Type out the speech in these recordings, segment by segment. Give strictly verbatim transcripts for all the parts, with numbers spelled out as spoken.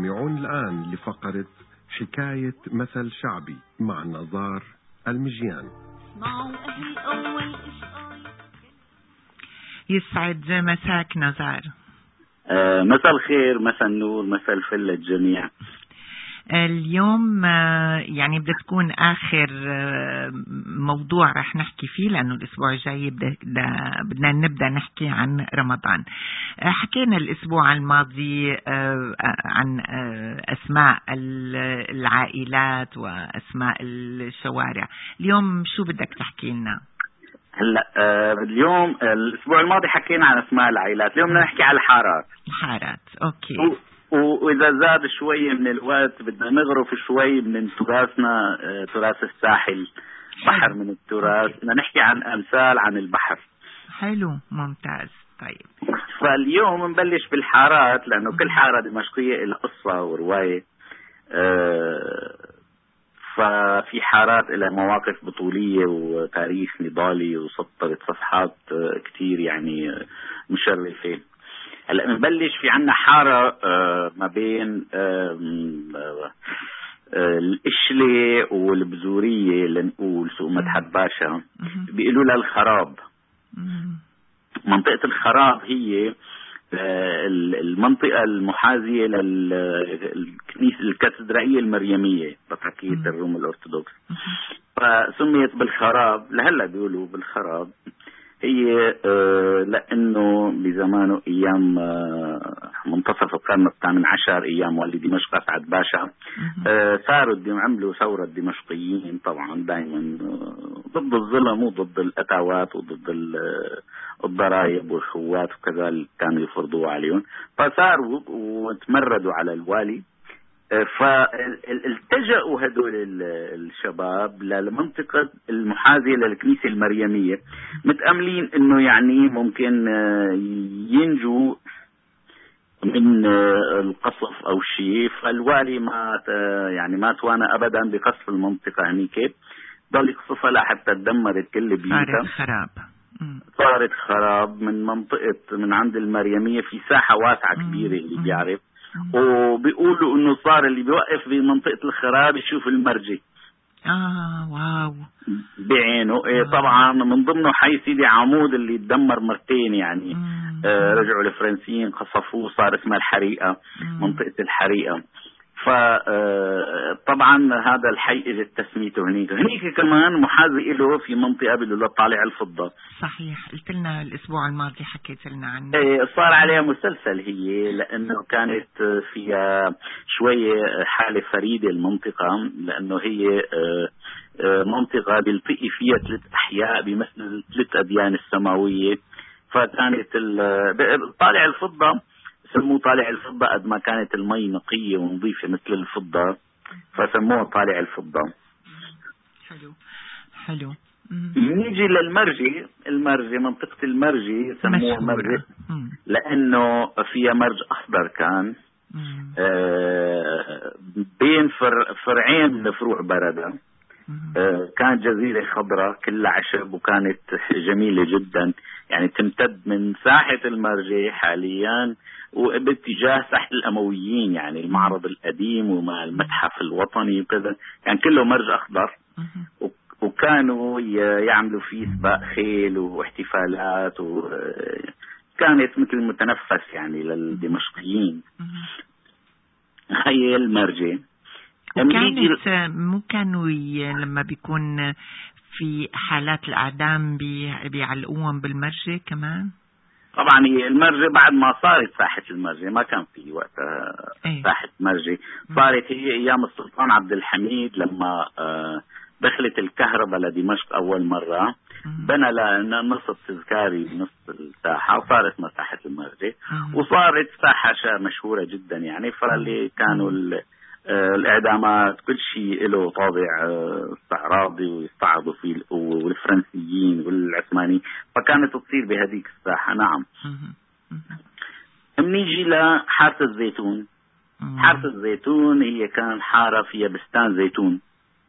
تستمعون الآن لفقرة حكاية مثل شعبي مع نزار المجيان. يسعد مساك نزار. آه مساء الخير، مساء النور، مساء الفل للجميع. اليوم يعني بدها تكون آخر موضوع رح نحكي فيه، لأنه الأسبوع الجاي بدنا نبدأ نحكي عن رمضان. حكينا الأسبوع الماضي عن أسماء العائلات وأسماء الشوارع. اليوم شو بدك تحكي لنا؟ هلا آه اليوم الأسبوع الماضي حكينا عن أسماء العائلات، اليوم بدنا نحكي عن الحارات. الحارات، أوكي. وإذا زاد شوي من الوقت بدنا نغرف شوي من تراثنا، تراث الساحل، بحر من التراث، بدنا نحكي عن أمثال عن البحر. حلو، ممتاز. طيب، فاليوم نبلش بالحارات، لأنه كل حارة دمشقية لها قصة ورواية. ففي حارات لها مواقف بطولية وتاريخ نضالي وسطرت صفحات كتير يعني مشرفة. هلا نبلش في عنا حارة آه ما بين آه آه آه الإشلة والبزورية، لنقول سوق مدحت باشا، بيقولوا لها الخراب. منطقة الخراب هي آه المنطقة المحاذية للكنيسة الكاتدرائية المريمية بطريقية الروم الأرثوذكس، فسميت بالخراب. لهلا بيقولوا بالخراب. هي آه لأنه بزمانه أيام آه منتصف القرن الثامن عشر، أيام والي دمشق أسعد باشا، آه صاروا عملوا ثورة دمشقيين طبعا دائما آه ضد الظلم وضد الأتاوات وضد الضرائب والخوات وكذا اللي كانوا يفرضوا عليهم، فصاروا وتمردوا على الوالي. فالتجأوا هدول الشباب للمنطقة المحاذية للكنيسة المريمية، متأملين انه يعني ممكن ينجوا من القصف او شيء. فالوالي ما يعني ما توانى ابدا بقصف المنطقة هنيك، ضل يقصفها لحتى تدمرت كل بيوتها. صارت خراب. صارت خراب من منطقة من عند المريمية في ساحة واسعة كبيرة اللي بيعرف. وبيقولوا انه صار اللي بيوقف بمنطقة الخراب يشوف المرجي. اه واو بعينه. إيه طبعا من ضمنه حي سيدي عمود اللي تدمر مرتين يعني. آه رجعوا الفرنسيين قصفوه، صار اسمها الحريقة، مم. منطقة الحريقة. فطبعا هذا الحي اجت تسميته هنيك. هنيك كمان محاذي له في منطقة بيقولوا طالع الفضة. صحيح، قلت لنا الاسبوع الماضي حكيت لنا عنه. ايه صار عليها مسلسل هي، لانه كانت فيها شوية حالة فريدة المنطقة، لانه هي منطقة بيلتقي فيها ثلاث احياء بيمثل ثلاث اديان السماوية. فكانت طالع الفضة سموه طالع الفضة قد ما كانت المي نقية ونظيفة مثل الفضة، فسموه طالع الفضة. حلو حلو. نيجي للمرجي. المرجي منطقة المرجي سموه مرجي لأنه فيها مرج أخضر كان آه بين فر فرعين من فروع بردة. آه كانت جزيرة خضراء كلها عشب وكانت جميلة جدا، يعني تمتد من ساحة المرجي حاليا وباتجاه ساحة الأمويين، يعني المعرض القديم ومع المتحف الوطني وكذا، كان كله مرج أخضر. وكانوا يعملوا فيه سباق خيل واحتفالات، وكانت مثل متنفس يعني للدمشقيين. هي المرجي. وكانت مو كانوا لما بيكون في حالات الأعدام بيعلقوهم بالمرجي كمان؟ طبعا هي المرجي بعد ما صارت ساحة المرجي، ما كان في وقتها ايه؟ ساحة مرجي صارت هي أيام السلطان عبد الحميد لما دخلت الكهرباء لدمشق أول مرة، بنى لنا نص التذكاري بنص الساحة وصارت مساحة المرجي، وصارت ساحة مشهورة جدا يعني. فاللي كانوا الإعدامات كل شيء له طابع استعراضي ويستعرضوا فيه والفرنسيين والعثمانيين، فكانت تصير بهذيك الساحة. نعم. نيجي لحارة الزيتون. حارة الزيتون هي كان حارة فيها بستان زيتون.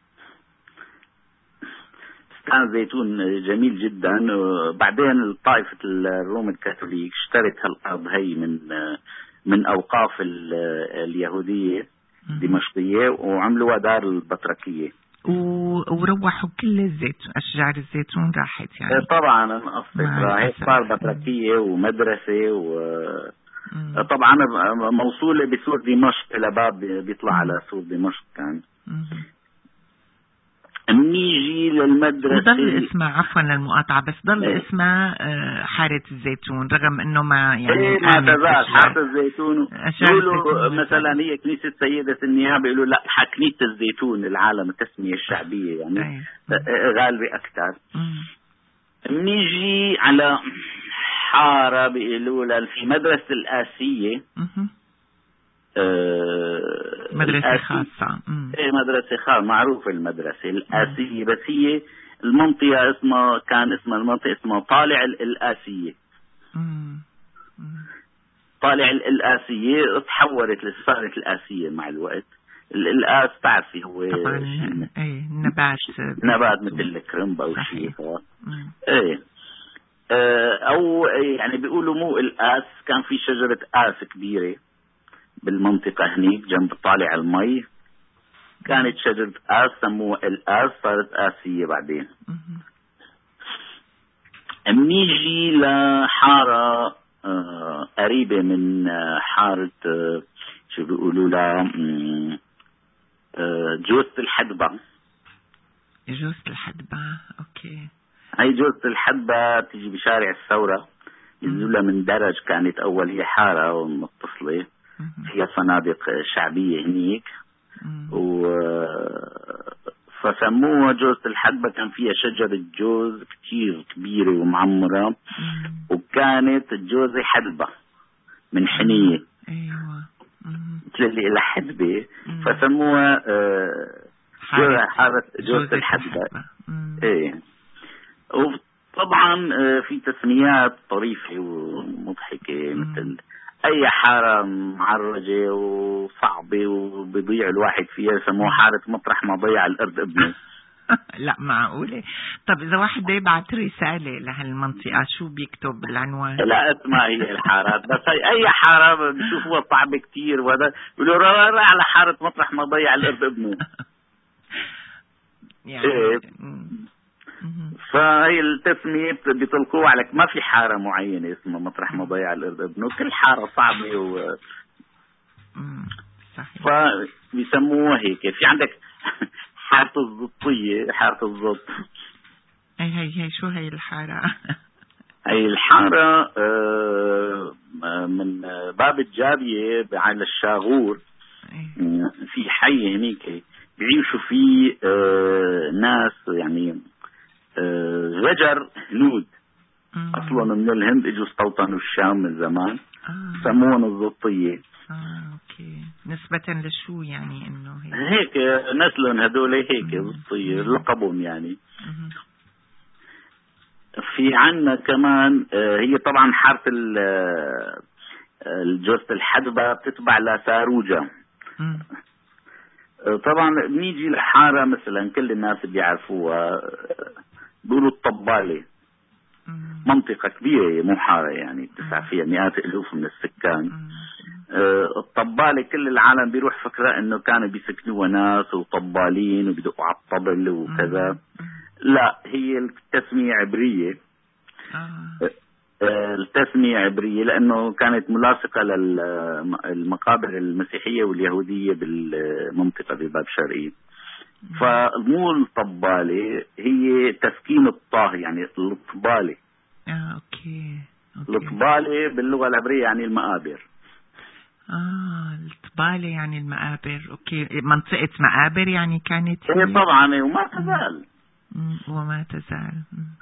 بستان زيتون جميل جدا. بعدين طائفة الروم الكاثوليك اشترت هالأرض هي من من أوقاف اليهودية دمشقية، وعملوها دار البطركية، وروحوا كل الزيتون، أشجار الزيتون راحت يعني. طبعا انقصت، راحت صار بطركية ومدرسة، وطبعا موصولة بسور دمشق، إلى باب بيطلع على سور دمشق كان. منيجي للمدرسة ضل اسمها، عفوا للمقاطعة، بس ضل ايه؟ اسمها حارة الزيتون رغم انه ما يعني ايه ما تزال حارة الزيتون. يقولوا مثلا هي كنيسة سيدة النيابة، يقولوا لا كنيسة الزيتون، العالم التسمية الشعبية يعني ايه؟ غالبة أكثر. منيجي على حارة بيقولوا في مدرسة الآسية، آه مدرسة خاصة. ايه مدرسة خاصة معروفة، المدرسة الآسية، بس هي المنطقة اسمها كان اسمها المنطقة اسمها طالع الآسية. مم. مم. طالع الآسية تحولت لصارت الآسية مع الوقت. الآس تعرفي هو طبعا ايه نبات نبات مثل الكرنب أو شيء. ايه آه أو يعني بيقولوا مو الآس، كان في شجرة آس كبيرة بالمنطقة هنيك جنب طالع المي، كانت شجرة آس سموها الآس، صارت آسية بعدين. منيجي لحارة آه قريبة من آه حارة آه شو بيقولوا لها آه جوزة الحدبة. جوزة الحدبة اوكي. هاي جوزة الحدبة تيجي بشارع الثورة، ينزلها من درج، كانت أول هي حارة ومتصلة فيها فنادق شعبية هنيك، و فسموها جوزة الحدبة. كان فيها شجرة جوز كتير كبيرة ومعمرة، وكانت الجوزة حدبة من حنية، ايوه مثل اللي إلى حدبة، فسموها حارة جوزة الحدبة. ايه وطبعا في تسميات طريفة ومضحكة، مثل أي حارة معرجة وصعبة وبيضيع الواحد فيها سموها حارة مطرح ما ضيع الأرض ابنه. لا معقولة. طب إذا واحد بده يبعث رسالة لهالمنطقة شو بيكتب بالعنوان؟ لا اسمها هي الحارات، بس أي حارة بيشوفوها صعبة كتير، وهذا بيقولوا راح على حارة مطرح ما ضيع الأرض ابنه. يعني إيه. فهي التسمية بيطلقوها عليك، ما في حارة معينة اسمها مطرح ما ضيع الأرض ابنه، كل حارة صعبة و صحيح. فبيسموها هيك. في عندك حارة الزبطية، حارة الزبط. هي هي هي شو هي الحارة؟ هي الحارة من باب الجابية على الشاغور، في حي هنيك بيعيشوا فيه ناس يعني غجر هنود اصلا من الهند، اجوا استوطنوا الشام من زمان، آه. سموهم الزبطية. اه اوكي. نسبة لشو يعني انه هيك؟ هيك نسلهم هدول هيك زبطية لقبهم يعني. مم. في عنا كمان هي طبعا حارة الجوزة الحدبة بتتبع لساروجة. مم. طبعا بنيجي لحارة مثلا كل الناس بيعرفوها، بيقولوا الطبالة. منطقة كبيرة مو حارة يعني، تسع فيها مئات الألوف من السكان. آه الطبالة كل العالم بيروح فكرة انه كانوا بيسكنوها ناس وطبالين وبيدقوا على الطبل وكذا. لا، هي التسمية عبرية. آه. آه التسمية عبرية لأنه كانت ملاصقة للمقابر المسيحية واليهودية بالمنطقة بباب شرقي. فمو الطبالة، هي تسكين الطاه يعني الطبالة. اه اوكي, أوكي. الطبالة باللغة العبرية يعني المقابر. اه الطبالة يعني المقابر. اوكي, منطقة مقابر يعني كانت هي طبعا وما تزال. مم. وما تزال.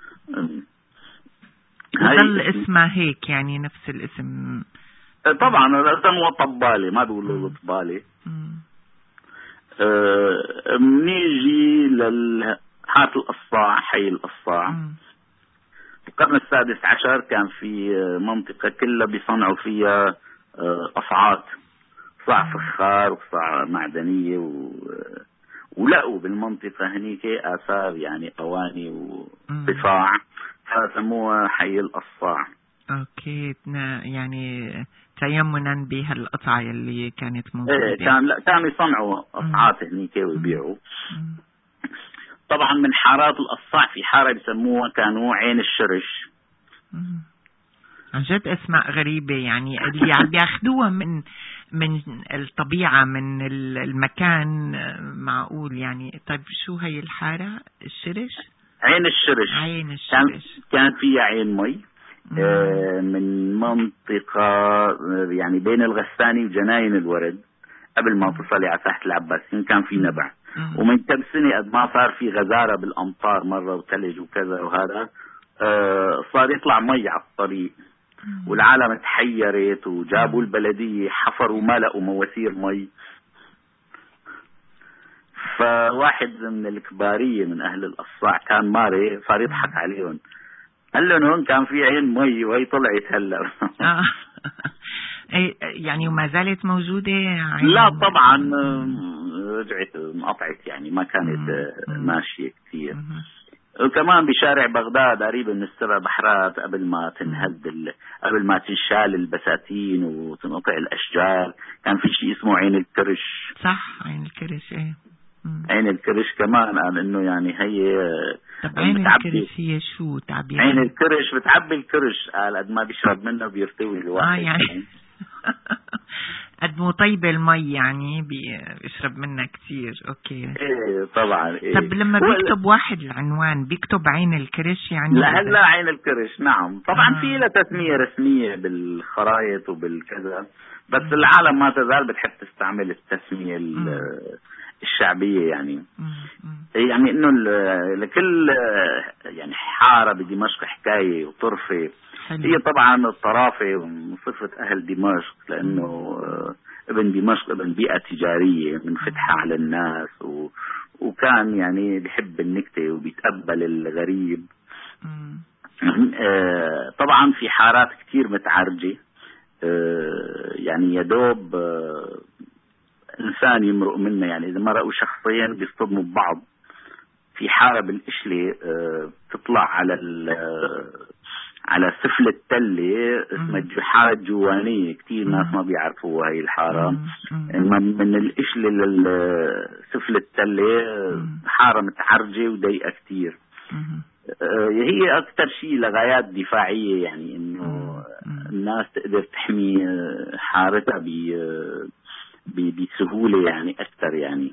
وظل اسمها هيك يعني نفس الاسم. طبعا الاسم هو طبالة، ما بيقولوا طبالة. منيجي لحارة القصاع، حي القصاع. القرن السادس عشر كان في منطقة كلها بيصنعوا فيها قصعات، قصع فخار وقصع معدنية، و... ولقوا بالمنطقة هنيك آثار يعني أواني وقصاع، فسموها حي القصاع. اوكي، يعني تيمنا بهالقطعة اللي كانت موجودة. ايه كان لا كانوا يصنعوا قطعات هنيك ويبيعوا. طبعا من حارات القصاع في حارة بيسموها كانوا عين الشرش. مم. عن جد اسماء غريبة، يعني اللي عم بياخدوها من من الطبيعة من المكان، معقول يعني. طيب شو هي الحارة؟ الشرش؟ عين الشرش. عين الشرش كان كان فيها عين مي آه من منطقة يعني بين الغساني وجناين الورد قبل ما تصلي على ساحة العباسيين كان في نبع. ومن كم سنة قد ما صار في غزارة بالأمطار مرة وثلج وكذا وهذا آه صار يطلع مي على الطريق، والعالم تحيرت وجابوا البلدية حفروا ما لقوا مواسير مي. فواحد من الكبارية من أهل القصاع كان ماري صار يضحك عليهم، قال لهم هون كان في عين مي وهي طلعت هلا. يعني وما زالت موجودة عين؟ لا طبعا رجعت انقطعت، يعني ما كانت ماشية كثير. وكمان بشارع بغداد قريب من السبع بحرات قبل ما تنهد ال... قبل ما تنشال البساتين وتنقطع الأشجار كان في شيء اسمه عين الكرش. صح، عين الكرش. ايه عين الكرش كمان قال انه يعني هي. طب عين الكرش هي شو تعبير؟ عين الكرش بتعبي الكرش، قال قد ما بيشرب منه بيرتوي الواحد. اه يعني قد مو طيبة المي يعني بيشرب منها كتير. اوكي ايه طبعا. إيه. طب لما بيكتب واحد العنوان بيكتب عين الكرش يعني؟ لا هلا عين الكرش نعم طبعا. آه. في لها تسمية رسمية بالخرايط وبالكذا، بس م. العالم ما تزال بتحب تستعمل التسمية الشعبية يعني. م. م. يعني انه لكل يعني حارة بدمشق حكاية وطرفة. هي طبعا الطرافة من صفة أهل دمشق، لأنه ابن دمشق ابن بيئة تجارية منفتحة على الناس و... وكان يعني بيحب النكتة وبيتقبل الغريب. آه طبعا في حارات كتير متعرجة، آه يعني يدوب آه إنسان يمرق منه، يعني إذا مرقوا شخصيا بيصطدموا ببعض. في حارة بالإشلة آه تطلع على على سفل التلة اسمها حارة جوانية، كتير ناس ما بيعرفوها هي الحارة. من الإشلة لسفل التلة حارة متعرجة وضيقة كتير. هي أكتر شيء لغايات دفاعية، يعني إنه الناس تقدر تحمي حارتها بسهولة يعني أكتر يعني.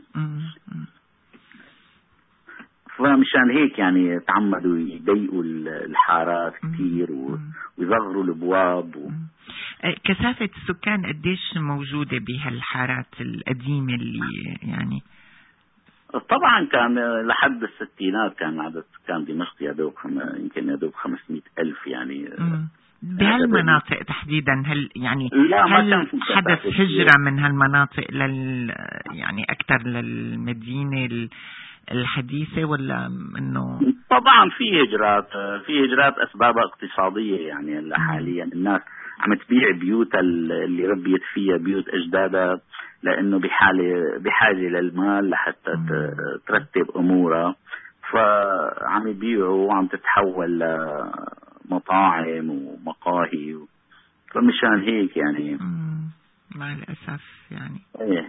فمشان هيك يعني تعمدوا يضيقوا الحارات كثير ويصغروا الابواب و... كثافة السكان قديش موجودة بهالحارات القديمة اللي يعني؟ طبعا كان لحد الستينات كان عدد سكان دمشق يدوب خم... يمكن يدوب خمسمائة ألف يعني. مم. بهالمناطق تحديدا هل يعني هل حدث هجرة من هالمناطق لل يعني أكثر للمدينة الحديثة ولا انه؟ طبعا في هجرات في هجرات اسبابها اقتصادية، يعني حاليا الناس عم تبيع بيوتها اللي ربيت فيها بيوت اجدادها، لانه بحاله بحاجة للمال لحتى ترتب امورها، فعم يبيعوا وعم تتحول لمطاعم ومقاهي، فمشان هيك يعني مع الاسف يعني. ايه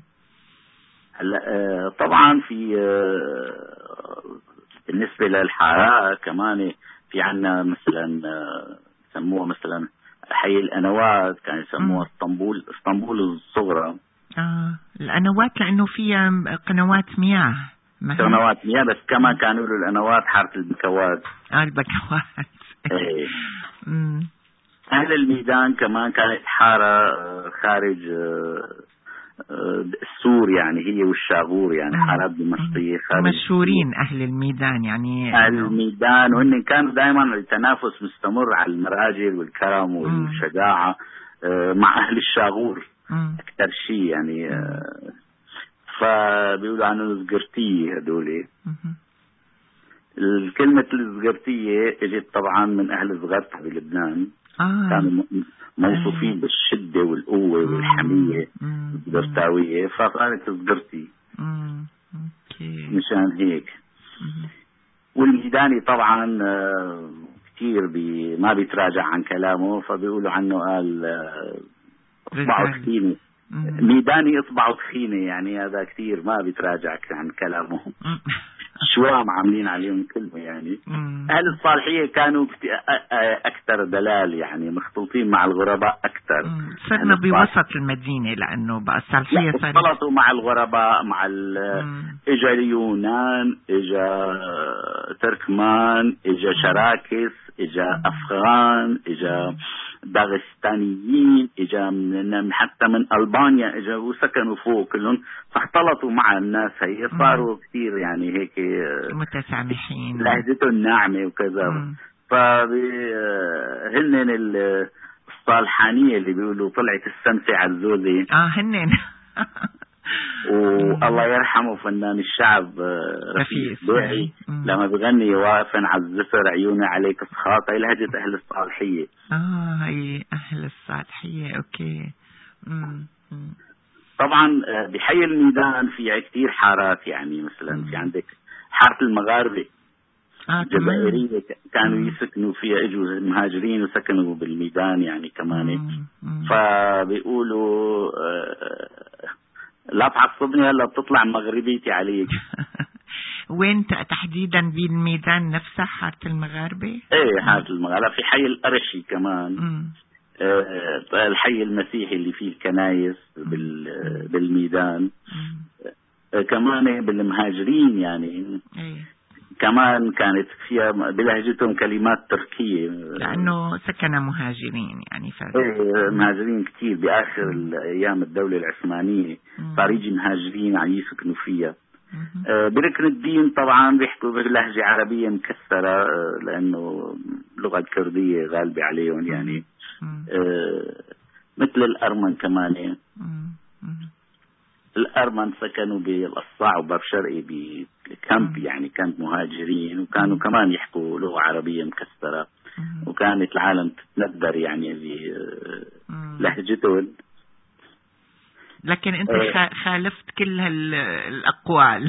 هلا طبعا في بالنسبة للحارات كمان في عنا مثلا يسموها مثلا حي القنوات، كانوا يسموها اسطنبول اسطنبول الصغرى. اه القنوات لانه فيها قنوات مياه. قنوات مياه، بس كمان كانوا له القنوات حارة البكوات. اه البكوات. ايه اهل الميدان كمان كانت حارة خارج السور، يعني هي والشاغور، يعني حارات دمشقية مشهورين أهل الميدان يعني. أهل الميدان وإن كانوا دائما التنافس مستمر على المراجل والكرم والشجاعة مع أهل الشاغور أكثر شيء يعني. فبيقولوا عنه الزقرتية هدول. الكلمة الزقرتية اجت طبعا من أهل زغرتة بلبنان. آه. كانوا موصوفين بالشدة والقوة والحمية الزغرتاوية، فصارت زغرتي مشان هيك. والميداني طبعا كتير بي ما بيتراجع عن كلامه، فبيقولوا عنه قال اصبعه تخينة، ميداني اصبعه تخينة، يعني هذا كتير ما بيتراجع عن كلامه. شوام عاملين عليهم كلمة يعني. أهل الصالحية كانوا أكثر دلال، يعني مخلوطين مع الغرباء أكثر. صرنا بوسط المدينة لأنه بقى الصالحية صارت اختلطوا مع الغرباء، مع إجا اليونان، إجا تركمان، إجا شراكس، إجا أفغان، إجا داغستانيين، إجا من حتى من ألبانيا إجا وسكنوا فوق كلهم، فاختلطوا مع الناس هي، صاروا كثير يعني هيك متسامحين، لهجتهم ناعمة وكذا. فهن الصالحانية اللي بيقولوا طلعت السمسة عزوزي. اه هنن والله يرحمه فنان الشعب رفيق بوعي لما بغني واقفا على الزفر عيوني عليك صخاطة، لهجة أهل الصالحية. اه هي أهل الصالحية. اوكي. مم. مم. طبعا بحي الميدان في كثير حارات، يعني مثلا في عندك حارة المغاربة آه الجزائرية كانوا مم. يسكنوا فيها، اجوا مهاجرين وسكنوا بالميدان يعني كمان. فبيقولوا آه لا تعصبني هلا بتطلع مغربيتي عليك. وين تحديدا بالميدان نفسها حارة المغاربة؟ ايه حارة المغاربة، في حي القرشي كمان. آه الحي المسيحي اللي فيه الكنايس بال بالميدان. آه كمان بالمهاجرين يعني. ايه. كمان كانت فيها بلهجتهم كلمات تركية لأنه سكن مهاجرين يعني. ايه مهاجرين كتير بآخر أيام الدولة العثمانية صار يجي مهاجرين عم يسكنوا فيها. آه بركن الدين طبعا بيحكوا بلهجة عربية مكسرة، آه لأنه اللغة الكردية غالبة عليهم يعني. آه مثل الأرمن كمان. الأرمن سكنوا بالقصاع وباب شرقي بكامب، يعني كانت مهاجرين، وكانوا كمان يحكوا لغة عربية مكسرة، وكانت العالم تتندر يعني بلهجتهم. لكن أنت خالفت كل هالأقوال.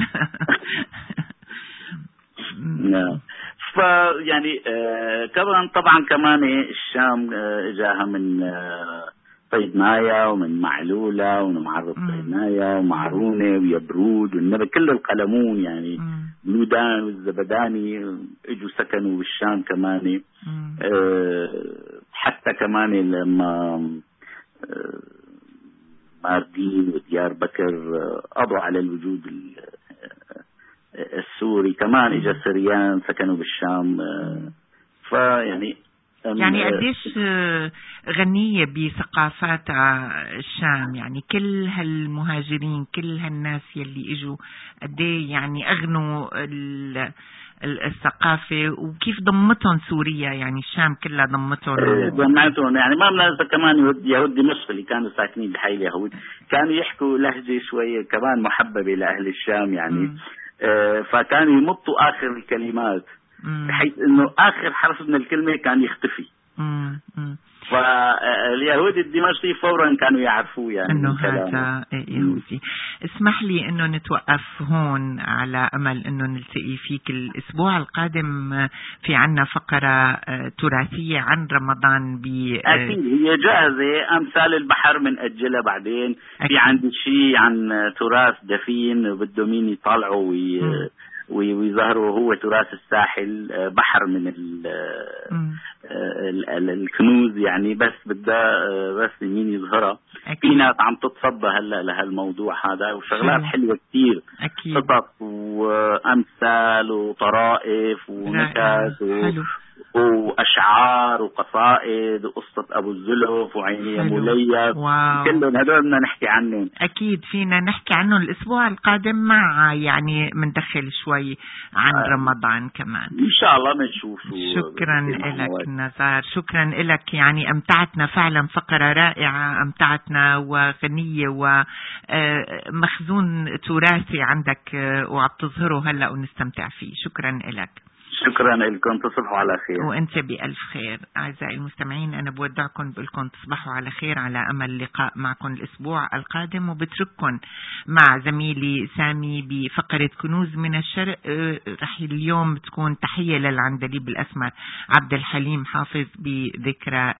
نعم. فيعني آه كمان طبعا كمان الشام آه جاها من آه طيب مايا ومن معلولة ومن معرض طيب مايا ومعرونة ويبرود والنبي، كل القلمون يعني لودان والزبداني اجوا سكنوا بالشام كمان. أه حتى كمان لما أه ماردين وديار بكر قضوا على الوجود السوري، كمان اجا سريان سكنوا بالشام. أه فيعني يعني قديش غنية بثقافات الشام، يعني كل هالمهاجرين كل هالناس يلي اجوا قديه يعني اغنوا الثقافة، وكيف ضمتهم سوريا، يعني الشام كلها ضمتهم ضمتهم. يعني ما بننسى كمان يهود دمشق اللي كانوا ساكنين بحي اليهود كانوا يحكوا لهجة شوية كمان محببة لأهل الشام يعني. آه فكانوا يمطوا آخر الكلمات بحيث انه اخر حرف من الكلمة كان يختفي. فاليهود الدمشقي فورا كانوا يعرفوه يعني انه هذا يهودي. اسمح لي انه نتوقف هون على امل انه نلتقي فيك الاسبوع القادم. في عنا فقرة تراثية عن رمضان. ب اكيد هي جاهزة، امثال البحر من اجلها بعدين. أكيد. في عندي شيء عن تراث دفين بده مين يطلعوا وي... ويظهروا هو تراث الساحل، بحر من الكنوز يعني، بس بدها بس مين يظهرها. في ناس عم تتصدى هلا لهالموضوع هذا، وشغلات حلوة كتير، خطط وامثال وطرائف ونكات و... واشعار وقصائد وقصة ابو الزلف وعيني مليف، كلهم هذول بدنا نحكي عنهم. اكيد فينا نحكي عنهم الاسبوع القادم، مع يعني مندخل شوي عن آه. رمضان كمان ان شاء الله بنشوف. شكرا لك نزار، شكرا لك، يعني امتعتنا فعلا، فقرة رائعة امتعتنا وغنية ومخزون تراثي عندك وعم تظهره هلا ونستمتع فيه. شكرا لك. شكرا لكم، تصبحوا على خير. وانت بألف خير. أعزائي المستمعين، أنا بودعكم بقولكم تصبحوا على خير، على أمل لقاء معكم الأسبوع القادم، وبترككم مع زميلي سامي بفقرة كنوز من الشرق. رح اليوم تكون تحية للعندليب الأسمر عبد الحليم حافظ بذكرى